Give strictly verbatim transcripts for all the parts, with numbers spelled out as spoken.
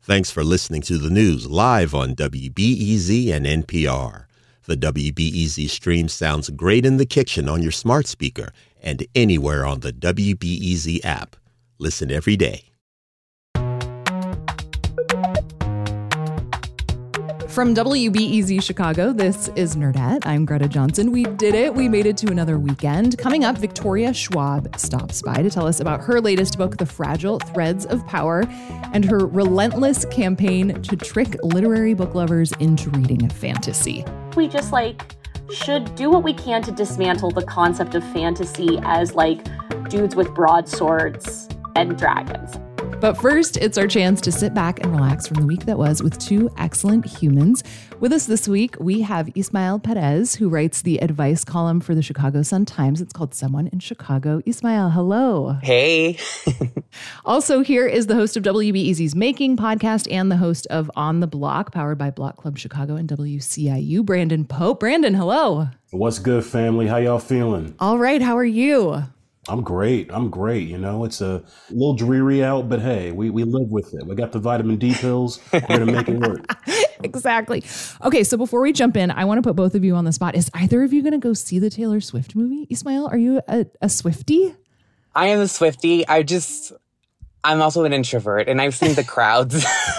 Thanks for listening to the news live on W B E Z and N P R. The W B E Z stream sounds great in the kitchen on your smart speaker and anywhere on the W B E Z app. Listen every day. From W B E Z Chicago, this is Nerdette. I'm Greta Johnson. We did it. We made it to another weekend. Coming up, Victoria Schwab stops by to tell us about her latest book, The Fragile Threads of Power, and her relentless campaign to trick literary book lovers into reading fantasy. We just like should do what we can to dismantle the concept of fantasy as like dudes with broadswords and dragons. But first, it's our chance to sit back and relax from the week that was with two excellent humans. With us this week, we have Ismael Perez, who writes the advice column for the Chicago Sun-Times. It's called Someone in Chicago. Ismael, hello. Hey. Also here is the host of W B E Z's Making podcast and the host of On the Block, powered by Block Club Chicago and W C I U, Brandon Pope. Brandon, hello. What's good, family? How y'all feeling? All right. How are you? I'm great. I'm great. You know, it's a little dreary out, but hey, we, we live with it. We got the vitamin D pills. We're going to make it work. Exactly. Okay, so before we jump in, I want to put both of you on the spot. Is either of you going to go see the Taylor Swift movie? Ismael, are you a, a Swiftie? I am a Swiftie. I just, I'm also an introvert, and I've seen the crowds.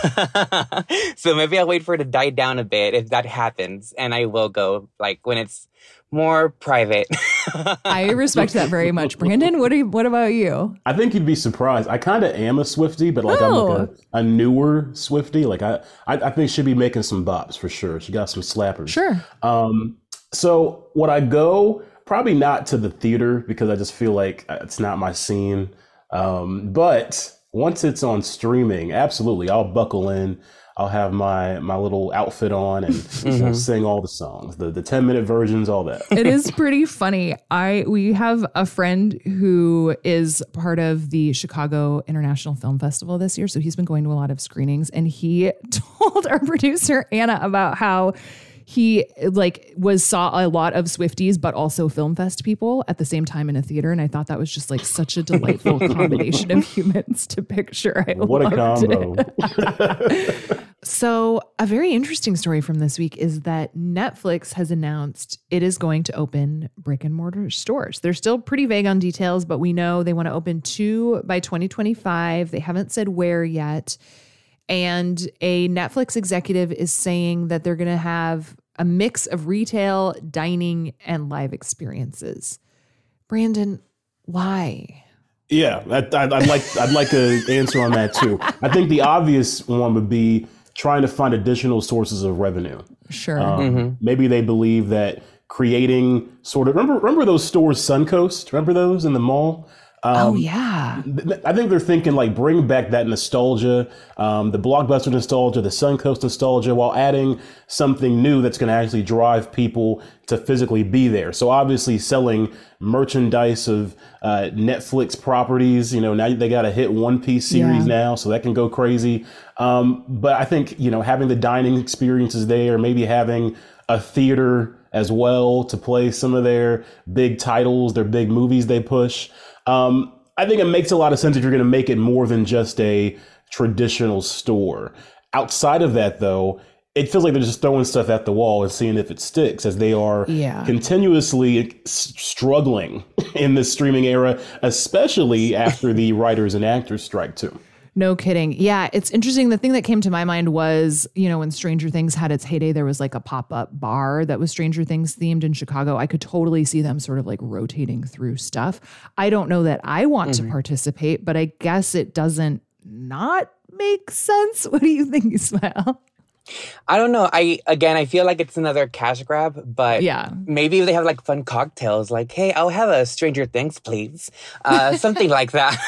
So maybe I'll wait for it to die down a bit if that happens, and I will go, like, when it's more private. I respect that very much. Brandon, what are you, what about you? I think you'd be surprised. I kind of am a Swiftie, but like oh. I'm like a, a newer Swiftie. Like I, I, I think she'd be making some bops for sure. She got some slappers. Sure. Um, so would I go? Probably not to the theater because I just feel like it's not my scene. Um, but once it's on streaming, absolutely, I'll buckle in. I'll have my my little outfit on and mm-hmm. you know, sing all the songs, the the ten minute versions, all that. It is pretty funny. I we have a friend who is part of the Chicago International Film Festival this year, so he's been going to a lot of screenings, and he told our producer Anna about how he like was saw a lot of Swifties, but also Film Fest people at the same time in a theater. And I thought that was just like such a delightful combination of humans to picture. I what a combo. So a very interesting story from this week is that Netflix has announced it is going to open brick and mortar stores. They're still pretty vague on details, but we know they want to open two by twenty twenty-five. They haven't said where yet. And a Netflix executive is saying that they're going to have a mix of retail, dining, and live experiences. Brandon, why? Yeah, I'd, I'd like I'd like an answer on that too. I think the obvious one would be trying to find additional sources of revenue. Sure. Um, mm-hmm. Maybe they believe that creating sort of remember remember those stores, Suncoast. Remember those in the mall? Um, oh, yeah. I think they're thinking like bring back that nostalgia, um, the Blockbuster nostalgia, the Suncoast nostalgia, while adding something new that's going to actually drive people to physically be there. So obviously selling merchandise of uh, Netflix properties, you know, now they got a hit One Piece series yeah. now, so that can go crazy. Um, but I think, you know, having the dining experiences there, maybe having a theater as well to play some of their big titles, their big movies they push. Um, I think it makes a lot of sense if you're going to make it more than just a traditional store. Outside of that, though, it feels like they're just throwing stuff at the wall and seeing if it sticks, as they are yeah. continuously s- struggling in this streaming era, especially after the writers and actors strike, too. No kidding. Yeah, it's interesting. The thing that came to my mind was, you know, when Stranger Things had its heyday, there was like a pop-up bar that was Stranger Things themed in Chicago. I could totally see them sort of like rotating through stuff. I don't know that I want mm-hmm. to participate, but I guess it doesn't not make sense. What do you think, Ismael? I don't know. I again, I feel like it's another cash grab, but yeah. maybe they have like fun cocktails, like, hey, I'll have a Stranger Things, please. Uh, something like that.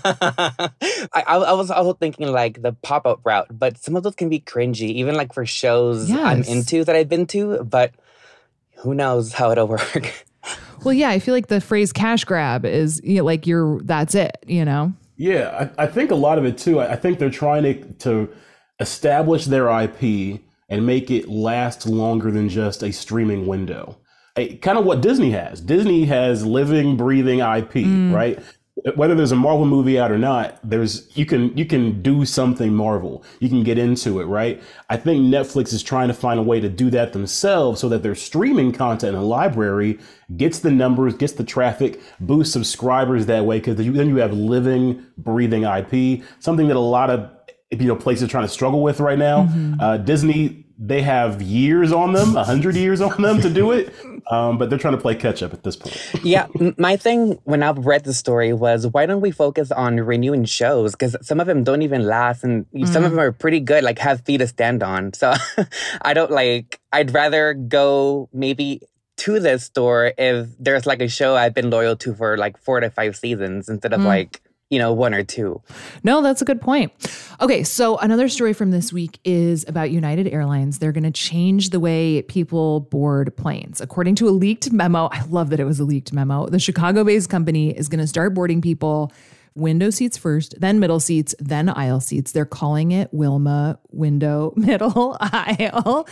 I, I was also thinking like the pop-up route, but some of those can be cringy, even like for shows yes. I'm into that I've been to, but who knows how it'll work. Well, yeah, I feel like the phrase cash grab is you know, like you're, that's it, you know? Yeah, I, I think a lot of it too, I, I think they're trying to, to establish their I P and make it last longer than just a streaming window. A, kind of what Disney has. Disney has living, breathing I P, mm. right? whether there's a Marvel movie out or not, there's you can you can do something Marvel. You can get into it, right? I think Netflix is trying to find a way to do that themselves so that their streaming content and library gets the numbers, gets the traffic, boosts subscribers that way, because then you have living, breathing I P, something that a lot of you know places are trying to struggle with right now. Mm-hmm. Uh, Disney, they have years on them, a hundred years on them to do it. Um, but they're trying to play catch up at this point. Yeah. My thing when I read the story was, why don't we focus on renewing shows? Because some of them don't even last, and mm. some of them are pretty good, like have feet to stand on. So I don't like, I'd rather go maybe to this store if there's like a show I've been loyal to for like four to five seasons instead of mm. like, you know, one or two. No, that's a good point. Okay, so another story from this week is about United Airlines. They're going to change the way people board planes. According to a leaked memo, I love that it was a leaked memo, the Chicago-based company is going to start boarding people window seats first, then middle seats, then aisle seats. They're calling it Wilma window middle aisle.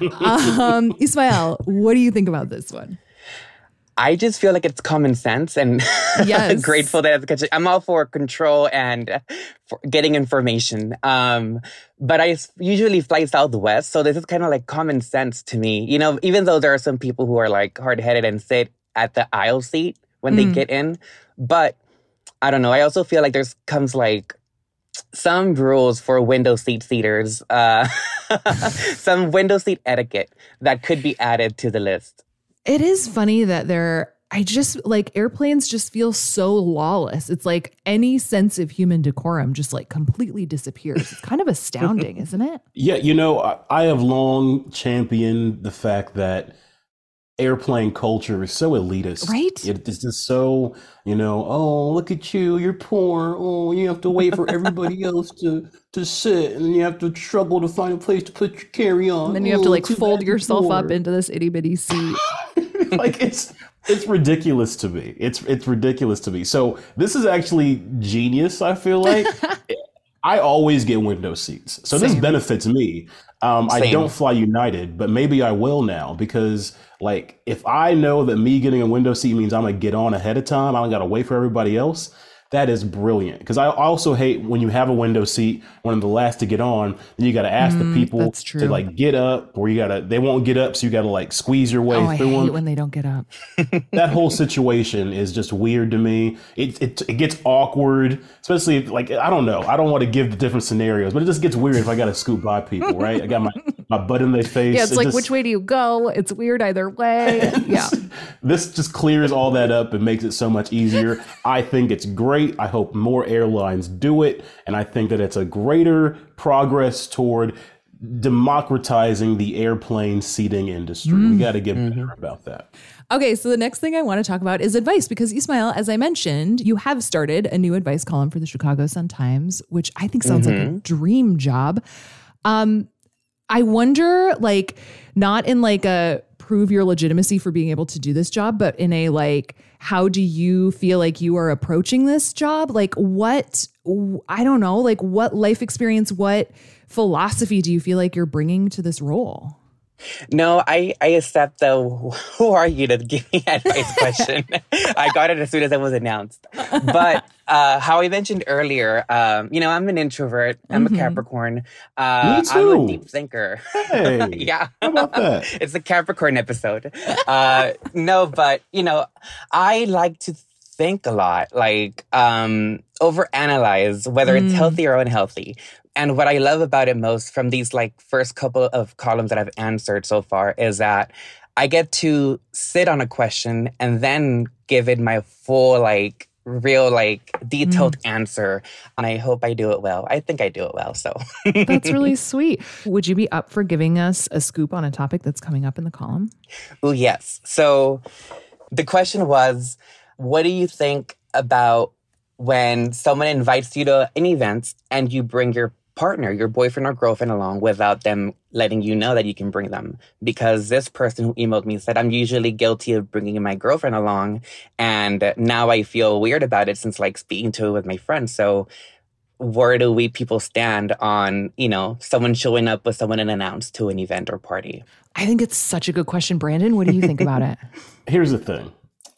um, Ismael, what do you think about this one? I just feel like it's common sense, and yes. grateful that it's, I'm all for control and for getting information. Um, but I usually fly Southwest, so this is kind of like common sense to me. You know, even though there are some people who are like hard-headed and sit at the aisle seat when mm. they get in, but I don't know. I also feel like there's comes like some rules for window seat seaters, uh, some window seat etiquette that could be added to the list. It is funny that they're, I just like airplanes just feel so lawless. It's like any sense of human decorum just like completely disappears. It's kind of astounding, isn't it? Yeah, you know, I, I have long championed the fact that airplane culture is so elitist. Right? It, it's just so, you know, oh, look at you, you're poor. Oh, you have to wait for everybody else to, to sit, and you have to struggle to find a place to put your carry-on. And then you have oh, to like fold yourself up into this itty bitty seat. Like it's it's ridiculous to me. It's it's ridiculous to me. So this is actually genius, I feel like. I always get window seats. So Same. This benefits me. Um, I don't fly United, but maybe I will now, because like if I know that me getting a window seat means I'm gonna get on ahead of time, I don't gotta wait for everybody else. That is brilliant, because I also hate when you have a window seat, one of the last to get on, then you got to ask mm, the people to like get up, or you got to, they won't get up, so you got to like squeeze your way oh, through I hate them. when they don't get up. That whole situation is just weird to me. It, it it gets awkward, especially if, like, I don't know. I don't want to give the different scenarios, but it just gets weird if I got to scoot by people, right? I got my, my butt in their face. Yeah, it's it like, just, which way do you go? It's weird either way. Yeah. This just clears all that up and makes it so much easier. I think it's great. I hope more airlines do it, and I think that it's a greater progress toward democratizing the airplane seating industry. Mm. We got to get mm-hmm. better about that. Okay, so the next thing I want to talk about is advice, because Ismael, as I mentioned, you have started a new advice column for the Chicago Sun-Times, which I think sounds mm-hmm. like a dream job. Um, I wonder, like, not in like a prove your legitimacy for being able to do this job, but in a like, how do you feel like you are approaching this job? Like what, I don't know, like what life experience, what philosophy do you feel like you're bringing to this role? No, I, I accept the who are you to give me advice question. I got it as soon as it was announced. But uh, how I mentioned earlier, um, you know, I'm an introvert. I'm mm-hmm. a Capricorn. Uh, me too. I'm a deep thinker. Hey, yeah. How about that? It's a Capricorn episode. Uh, no, but, you know, I like to think a lot, like um, overanalyze whether mm. it's healthy or unhealthy. And what I love about it most from these like first couple of columns that I've answered so far is that I get to sit on a question and then give it my full, like, real, like, detailed mm. answer. And I hope I do it well. I think I do it well, so. That's really sweet. Would you be up for giving us a scoop on a topic that's coming up in the column? Oh, yes. So the question was, what do you think about when someone invites you to an event and you bring your partner, your boyfriend or girlfriend along without them letting you know that you can bring them? Because this person who emailed me said, I'm usually guilty of bringing my girlfriend along, and now I feel weird about it since like speaking to it with my friends. So where do we people stand on, you know, someone showing up with someone unannounced to an event or party? I think it's such a good question. Brandon, what do you think about it? Here's the thing.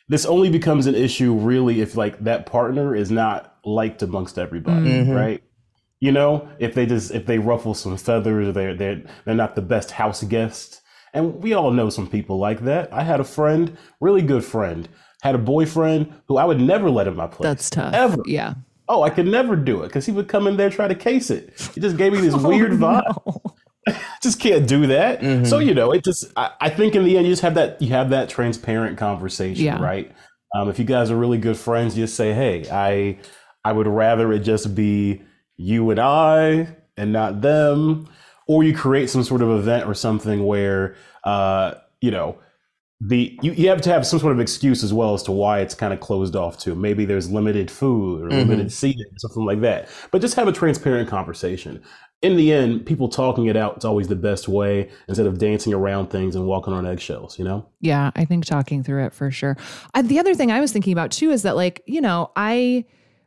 this only becomes an issue really if like that partner is not liked amongst everybody, Mm-hmm. right? You know, if they just if they ruffle some feathers, or they're they're they're not the best house guest. And we all know some people like that. I had a friend, really good friend, had a boyfriend who I would never let in my place. That's tough. Ever. Yeah. Oh, I could never do it because he would come in there and try to case it. He just gave me this weird vibe. No. Just can't do that. Mm-hmm. So, you know, it just, I, I think in the end, you just have that, you have that transparent conversation, Yeah. right? Um, if you guys are really good friends, you just say, hey, I, I would rather it just be you and I and not them. Or you create some sort of event or something where, uh, you know, the you, you have to have some sort of excuse as well as to why it's kind of closed off to. Maybe there's limited food or Mm-hmm. limited seating, something like that. But just have a transparent conversation. In the end, people talking it out is always the best way instead of dancing around things and walking on eggshells, you know? Yeah, I think talking through it for sure. Uh, the other thing I was thinking about too is that, like, you know, I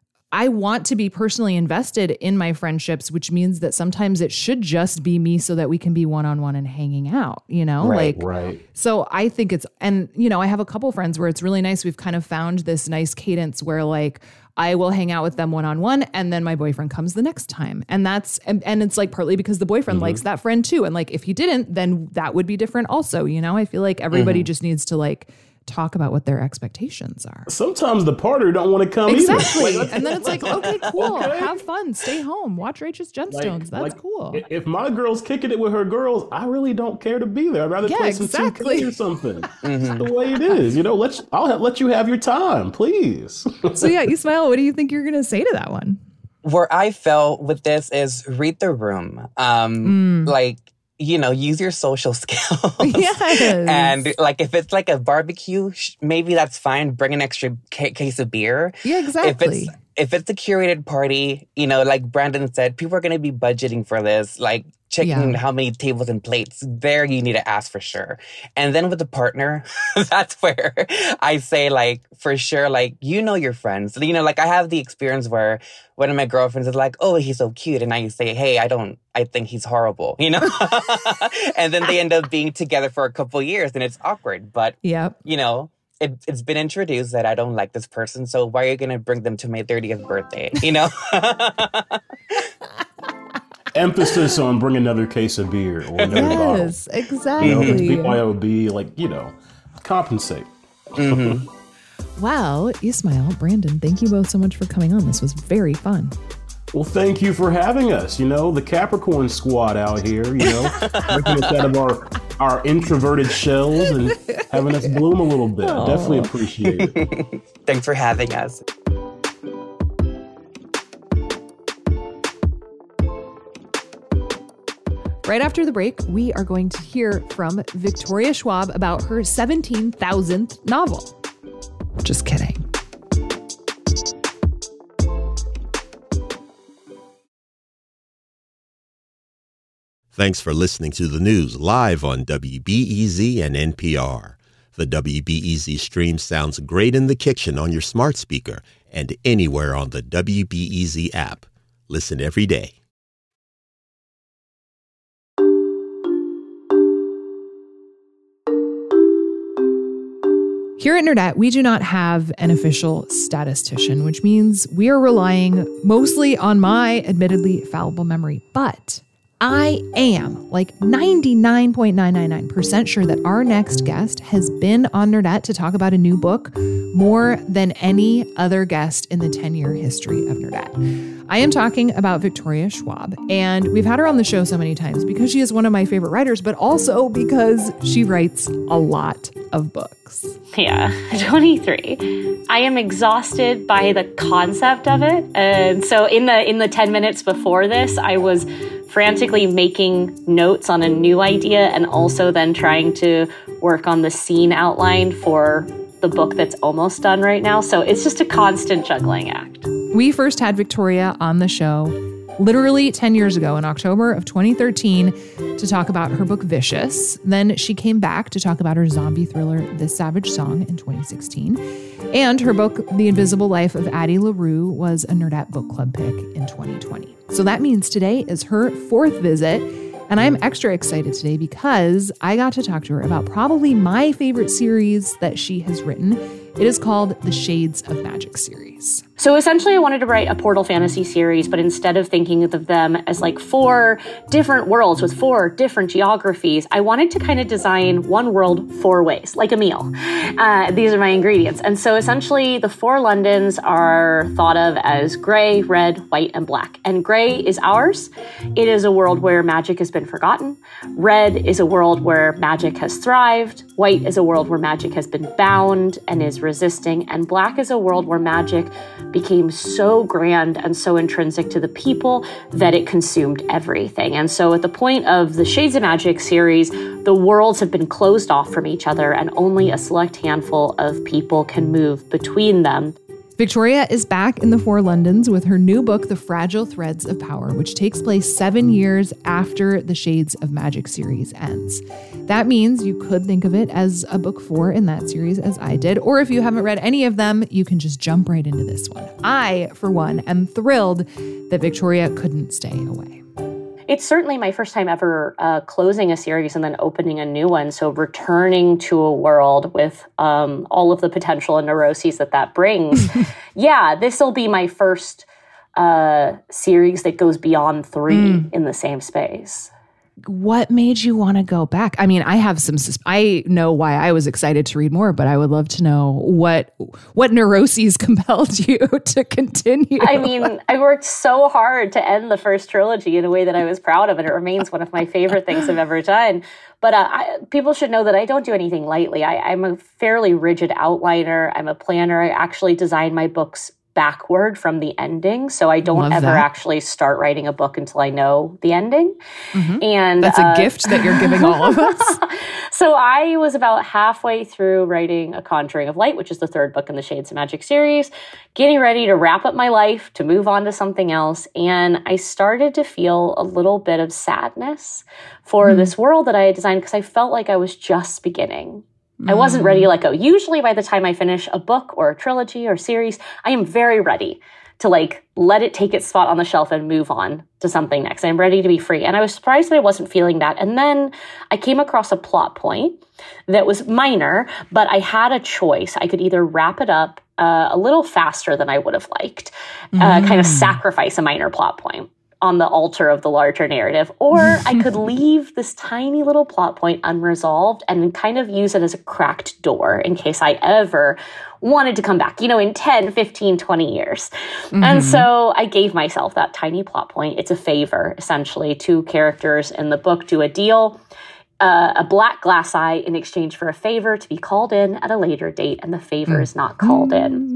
I want to be personally invested in my friendships, which means that sometimes it should just be me so that we can be one-on-one and hanging out, you know? Right, like Right. So I think it's, and you know, I have a couple friends where it's really nice. We've kind of found this nice cadence where like I will hang out with them one-on-one and then my boyfriend comes the next time. And that's, and, and it's like partly because the boyfriend Mm-hmm. likes that friend too. And like, if he didn't, then that would be different also, you know? I feel like everybody Mm-hmm. just needs to like talk about what their expectations are. Sometimes the partner don't want to come Exactly. either. Like, And then it's like, okay, cool. Okay. Have fun. Stay home. Watch Righteous Gemstones. That's like, cool. i- If my girl's kicking it with her girls, I really don't care to be there. I'd rather Yeah, play some exactly. two K or something. It's the way it is. You know, let's I'll ha- let you have your time, please. So yeah, Ismail, what do you think you're going to say to that one? Where I fell with this is read the room. Um, Mm. Like, you know, use your social skills. Yes. And like, if it's like a barbecue, sh- maybe that's fine. Bring an extra ca- case of beer. Yeah, exactly. If it's if it's a curated party, you know, like Brandon said, people are going to be budgeting for this, like checking Yeah. how many tables and plates. There, you need to ask for sure. And then with the partner, that's where I say, like, for sure, like, you know your friends. You know, like, I have the experience where one of my girlfriends is like, oh, he's so cute. And I say, hey, I don't, I think he's horrible, you know? And then they end up being together for a couple years and it's awkward. But, Yep. you know, it, it's been introduced that I don't like this person, so why are you going to bring them to my thirtieth birthday, you know? Emphasis on bring another case of beer or another bottle. Yes, You know, exactly. B Y O B, like, you know, compensate. Wow, Ismail, Brandon, thank you both so much for coming on. This was very fun. Well, thank you for having us. You know, the Capricorn squad out here, you know, breaking us out of our, our introverted shells and having us bloom a little bit. I definitely appreciate it. Thanks for having us. Right after the break, we are going to hear from Victoria Schwab about her seventeen thousandth novel. Just kidding. Thanks for listening to the news live on W B E Z and N P R. The W B E Z stream sounds great in the kitchen on your smart speaker and anywhere on the W B E Z app. Listen every day. Here at Nerdette, we do not have an official statistician, which means we are relying mostly on my admittedly fallible memory. But I am like ninety-nine point nine nine nine percent sure that our next guest has been on Nerdette to talk about a new book more than any other guest in the ten-year history of Nerdette. I am talking about Victoria Schwab, and we've had her on the show so many times because she is one of my favorite writers, but also because she writes a lot of books. Yeah, twenty-three. I am exhausted by the concept of it. And so in the in the ten minutes before this, I was frantically making notes on a new idea and also then trying to work on the scene outline for the book that's almost done right now. So it's just a constant juggling act. We first had Victoria on the show literally ten years ago in October of twenty thirteen to talk about her book Vicious. Then she came back to talk about her zombie thriller This Savage Song in twenty sixteen. And her book The Invisible Life of Addie LaRue was a Nerdette Book Club pick in twenty twenty. So that means today is her fourth visit. And I'm extra excited today because I got to talk to her about probably my favorite series that she has written. It is called the Shades of Magic series. So essentially, I wanted to write a Portal Fantasy series, but instead of thinking of them as like four different worlds with four different geographies, I wanted to kind of design one world four ways, like a meal. Uh, these are my ingredients. And so essentially, the four Londons are thought of as gray, red, white, and black. And gray is ours. It is a world where magic has been forgotten. Red is a world where magic has thrived. White is a world where magic has been bound and is resisting. And black is a world where magic became so grand and so intrinsic to the people that it consumed everything. And so at the point of the Shades of Magic series, the worlds have been closed off from each other and only a select handful of people can move between them. Victoria is back in the Four Londons with her new book, The Fragile Threads of Power, which takes place seven years after the Shades of Magic series ends. That means you could think of it as a book four in that series, as I did, or if you haven't read any of them, you can just jump right into this one. I, for one, am thrilled that Victoria couldn't stay away. It's certainly my first time ever uh, closing a series and then opening a new one. So returning to a world with um, all of the potential and neuroses that that brings. Yeah, this will be my first uh, series that goes beyond three mm. in the same space. What made you want to go back? I mean, I have some, I know why I was excited to read more, but I would love to know what, what neuroses compelled you to continue. I mean, I worked so hard to end the first trilogy in a way that I was proud of, and it remains one of my favorite things I've ever done. But uh, I, people should know that I don't do anything lightly. I, I'm a fairly rigid outliner. I'm a planner. I actually design my books backward from the ending. So I don't Love ever that. actually start writing a book until I know the ending. Mm-hmm. And that's a uh, gift that you're giving all of us. So I was about halfway through writing A Conjuring of Light, which is the third book in the Shades of Magic series, getting ready to wrap up my life, to move on to something else. And I started to feel a little bit of sadness for mm. this world that I had designed because I felt like I was just beginning. I wasn't ready to let go. Usually by the time I finish a book or a trilogy or series, I am very ready to like let it take its spot on the shelf and move on to something next. I'm ready to be free. And I was surprised that I wasn't feeling that. And then I came across a plot point that was minor, but I had a choice. I could either wrap it up uh, a little faster than I would have liked, mm. uh, kind of sacrifice a minor plot point on the altar of the larger narrative, or I could leave this tiny little plot point unresolved and kind of use it as a cracked door in case I ever wanted to come back, you know, in ten, fifteen, twenty years. Mm-hmm. And so I gave myself that tiny plot point. It's a favor, essentially. Two characters in the book do a deal, uh, a black glass eye in exchange for a favor to be called in at a later date, and the favor mm-hmm. is not called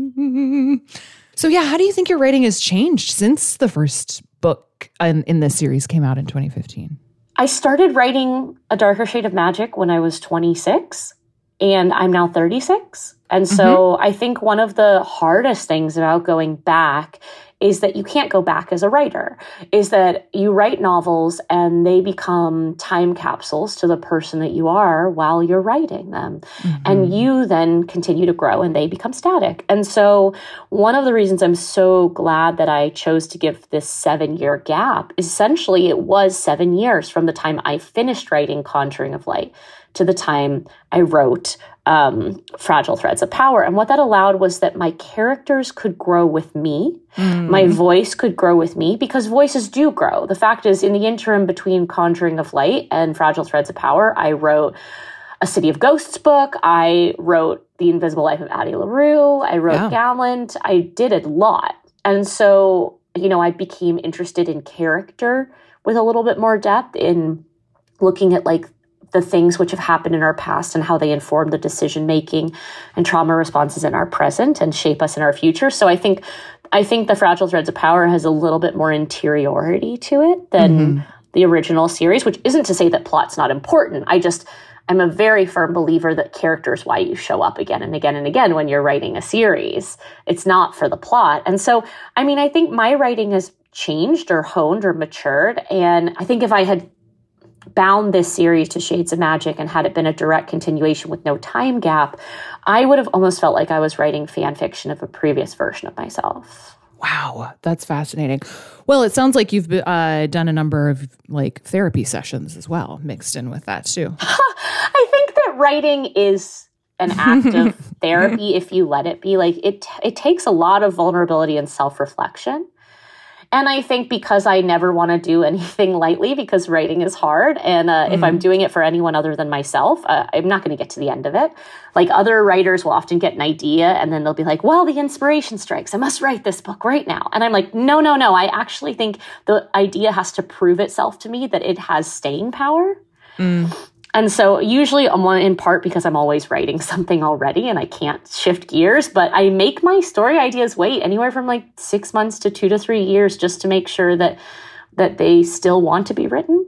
in. So yeah, how do you think your writing has changed since the first book in, in this series came out in twenty fifteen? I started writing A Darker Shade of Magic when I was twenty-six, and I'm now thirty-six. And so mm-hmm. I think one of the hardest things about going back is that you can't go back as a writer, is that you write novels and they become time capsules to the person that you are while you're writing them. Mm-hmm. And you then continue to grow and they become static. And so one of the reasons I'm so glad that I chose to give this seven-year gap, essentially it was seven years from the time I finished writing Conjuring of Light to the time I wrote um, Fragile Threads of Power. And what that allowed was that my characters could grow with me. Mm. My voice could grow with me because voices do grow. The fact is, in the interim between Conjuring of Light and Fragile Threads of Power, I wrote a City of Ghosts book. I wrote The Invisible Life of Addie LaRue. I wrote yeah. Gallant. I did a lot. And so, you know, I became interested in character with a little bit more depth in looking at like the things which have happened in our past and how they inform the decision-making and trauma responses in our present and shape us in our future. So I think I think the Fragile Threads of Power has a little bit more interiority to it than mm-hmm. the original series, which isn't to say that plot's not important. I just, I'm a very firm believer that character is why you show up again and again and again when you're writing a series. It's not for the plot. And so, I mean, I think my writing has changed or honed or matured. And I think if I had bound this series to Shades of Magic and had it been a direct continuation with no time gap, I would have almost felt like I was writing fan fiction of a previous version of myself. Wow, that's fascinating. Well, it sounds like you've uh, done a number of like therapy sessions as well, mixed in with that too. I think that writing is an act of therapy if you let it be. Like it, it takes a lot of vulnerability and self-reflection. And I think because I never want to do anything lightly, because writing is hard. And uh, mm. if I'm doing it for anyone other than myself, uh, I'm not going to get to the end of it. Like other writers will often get an idea and then they'll be like, well, the inspiration strikes. I must write this book right now. And I'm like, no, no, no. I actually think the idea has to prove itself to me that it has staying power. Mm. And so usually I'm in part because I'm always writing something already and I can't shift gears, but I make my story ideas wait anywhere from like six months to two to three years just to make sure that that they still want to be written.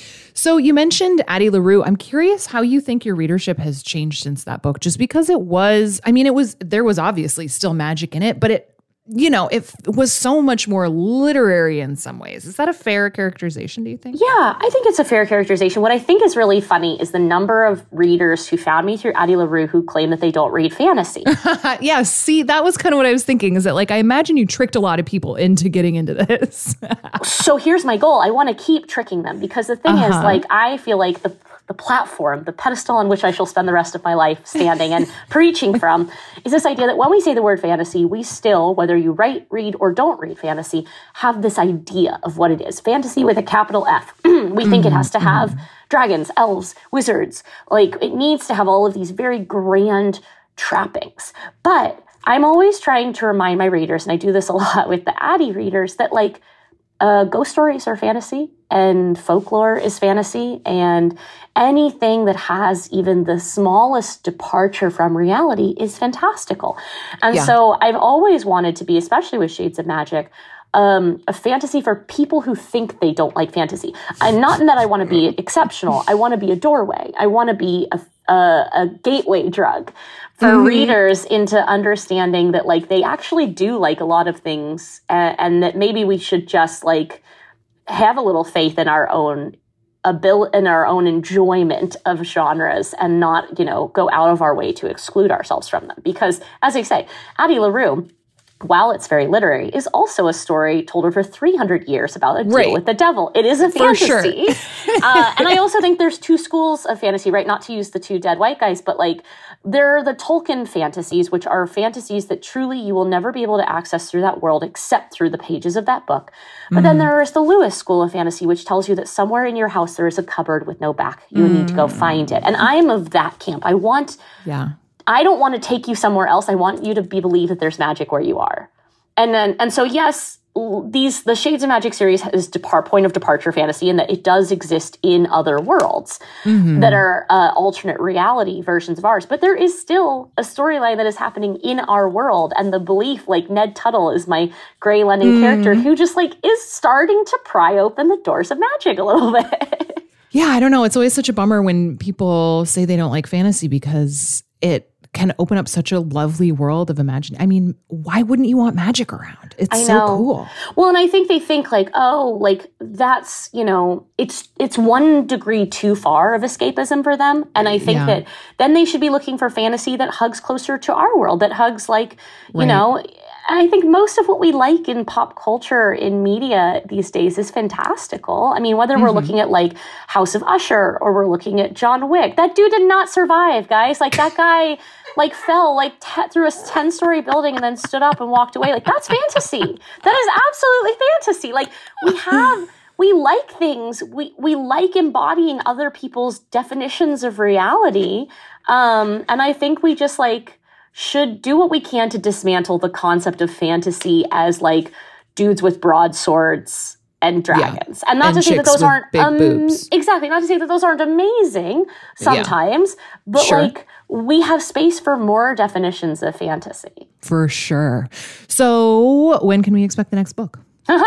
So you mentioned Addie LaRue. I'm curious how you think your readership has changed since that book, just because it was, I mean, it was, there was obviously still magic in it, but it, you know, it was so much more literary in some ways. Is that a fair characterization, do you think? Yeah, I think it's a fair characterization. What I think is really funny is the number of readers who found me through Addie LaRue who claim that they don't read fantasy. Yeah, see, that was kind of what I was thinking, is that like, I imagine you tricked a lot of people into getting into this. So here's my goal. I want to keep tricking them because the thing uh-huh. is, like, I feel like the the platform, the pedestal on which I shall spend the rest of my life standing and preaching from, is this idea that when we say the word fantasy, we still, whether you write, read, or don't read fantasy, have this idea of what it is. Fantasy with a capital F. we mm-hmm. think it has to have mm-hmm. dragons, elves, wizards. Like, it needs to have all of these very grand trappings. But I'm always trying to remind my readers, and I do this a lot with the Addie readers, that, like, Uh, ghost stories are fantasy and folklore is fantasy, and anything that has even the smallest departure from reality is fantastical. And yeah. so I've always wanted to be, especially with Shades of Magic, um, a fantasy for people who think they don't like fantasy. I'm not in that I want to be exceptional. I want to be a doorway. I want to be a, a, a gateway drug for mm-hmm. readers into understanding that, like, they actually do like a lot of things, and, and that maybe we should just, like, have a little faith in our own ability, in our own enjoyment of genres, and not, you know, go out of our way to exclude ourselves from them. Because, as I say, Addie LaRue, while it's very literary, is also a story told over three hundred years about a deal right. with the devil. It is a fantasy. For sure. uh, and I also think there's two schools of fantasy, right? Not to use the two dead white guys, but, like, there are the Tolkien fantasies, which are fantasies that truly you will never be able to access through that world except through the pages of that book. But mm. then there is the Lewis School of Fantasy, which tells you that somewhere in your house there is a cupboard with no back. You mm. need to go find it. And I am of that camp. I want... Yeah. I don't want to take you somewhere else. I want you to be believe that there's magic where you are. And then, and so, yes, these, the Shades of Magic series is depart, point of departure fantasy, in that it does exist in other worlds mm-hmm. that are uh, alternate reality versions of ours. But there is still a storyline that is happening in our world. And the belief, like, Ned Tuttle is my Grey London mm-hmm. character who just, like, is starting to pry open the doors of magic a little bit. Yeah, I don't know. It's always such a bummer when people say they don't like fantasy, because it can open up such a lovely world of imagining. I mean, why wouldn't you want magic around? It's I so know. cool. Well, and I think they think, like, oh, like, that's, you know, it's it's one degree too far of escapism for them. And I think yeah. that then they should be looking for fantasy that hugs closer to our world, that hugs, like, you right. know, I think most of what we like in pop culture, in media these days, is fantastical. I mean, whether mm-hmm. we're looking at, like, House of Usher or we're looking at John Wick, that dude did not survive, guys. Like, that guy, like, fell, like, te- through a ten-story building and then stood up and walked away. Like, that's fantasy. That is absolutely fantasy. Like, we have... We like things. We we like embodying other people's definitions of reality. Um, and I think we just, like, should do what we can to dismantle the concept of fantasy as, like, dudes with broadswords and dragons. Yeah. And not and to say that those aren't um, exactly not to say that those aren't amazing sometimes, yeah. but sure. like, we have space for more definitions of fantasy. For sure. So when can we expect the next book?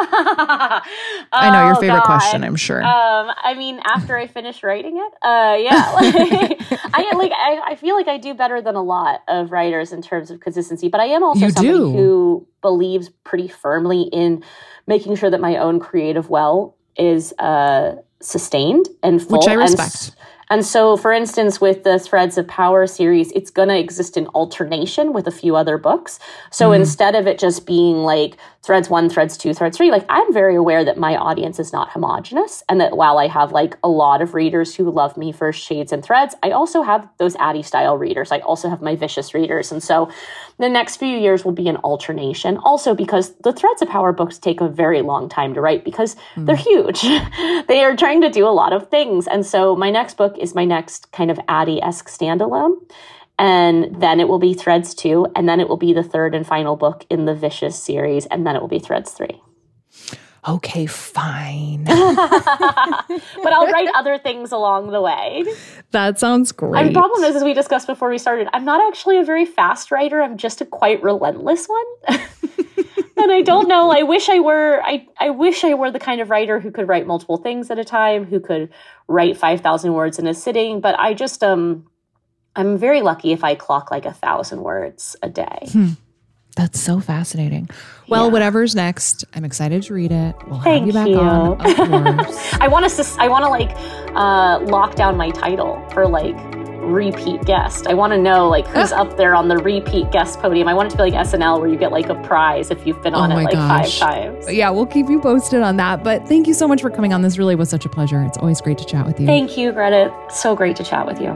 oh, I know your favorite God. question, I'm sure. Um, I mean, after I finish writing it, uh, yeah, like, I like. I, I feel like I do better than a lot of writers in terms of consistency, but I am also you somebody do. who believes pretty firmly in making sure that my own creative well is uh, sustained and full. Which I respect. And so, for instance, with the Threads of Power series, it's going to exist in alternation with a few other books. So mm-hmm. instead of it just being like Threads one, Threads two, Threads three, like I'm very aware that my audience is not homogenous, and that while I have like a lot of readers who love me for Shades and Threads, I also have those Addie style readers. I also have my vicious readers. And so the next few years will be an alternation. Also because the Threads of Power books take a very long time to write because mm. they're huge. They are trying to do a lot of things. And so my next book is my next kind of Addie-esque standalone. And then it will be Threads two. And then it will be the third and final book in the Vicious series. And then it will be Threads three. Okay, fine. But I'll write other things along the way. That sounds great. And the problem is, as we discussed before we started, I'm not actually a very fast writer. I'm just a quite relentless one. And I don't know. I wish I were. I, I wish I were the kind of writer who could write multiple things at a time, who could write five thousand words in a sitting. But I just um, I'm very lucky if I clock like a thousand words a day. Hmm. That's so fascinating. Well, yeah. Whatever's next, I'm excited to read it. We'll Thank have you back you. on, of course. I want to. I want to like uh, lock down my title for like repeat guest. I want to know like who's up there on the repeat guest podium. I want it to be like S N L where you get like a prize if you've been on oh it like gosh. five times. Yeah, we'll keep you posted on that. But thank you so much for coming on. This really was such a pleasure. It's always great to chat with you. Thank you, Greta. So great to chat with you.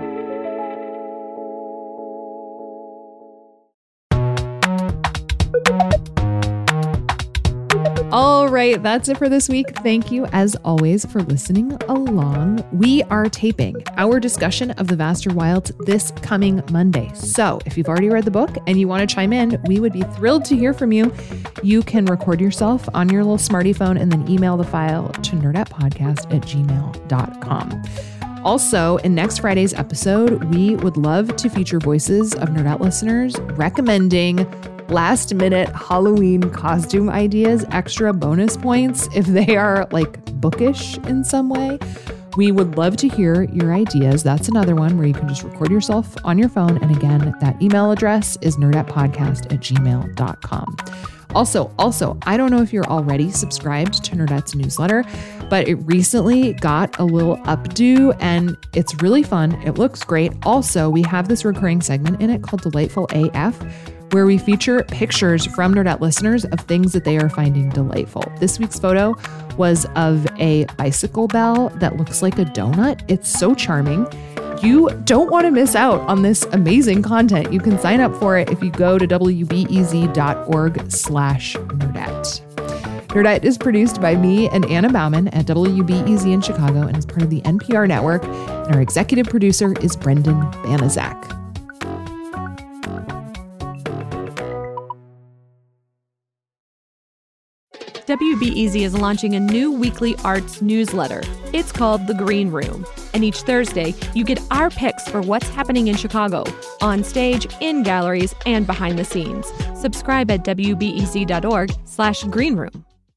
All right, that's it for this week. Thank you, as always, for listening along. We are taping our discussion of The Vaster Wilds this coming Monday. So if you've already read the book and you want to chime in, we would be thrilled to hear from you. You can record yourself on your little smarty phone and then email the file to nerdetpodcast at gmail dot com. Also, in next Friday's episode, we would love to feature voices of Nerdette listeners recommending last minute Halloween costume ideas, extra bonus points if they are like bookish in some way. We would love to hear your ideas. That's another one where you can just record yourself on your phone. And again, that email address is nerdetpodcast at gmail dot com. Also, also, I don't know if you're already subscribed to Nerdette's newsletter, but it recently got a little updo and it's really fun. It looks great. Also, we have this recurring segment in it called Delightful A F, where we feature pictures from Nerdette listeners of things that they are finding delightful. This week's photo was of a bicycle bell that looks like a donut. It's so charming. You don't want to miss out on this amazing content. You can sign up for it if you go to w b e z dot org slash nerdette. Nerdette is produced by me and Anna Bauman at W B E Z in Chicago and is part of the N P R network. And our executive producer is Brendan Banaszak. W B E Z is launching a new weekly arts newsletter. It's called The Green Room. And each Thursday, you get our picks for what's happening in Chicago, on stage, in galleries, and behind the scenes. Subscribe at w b e z dot org slash green room.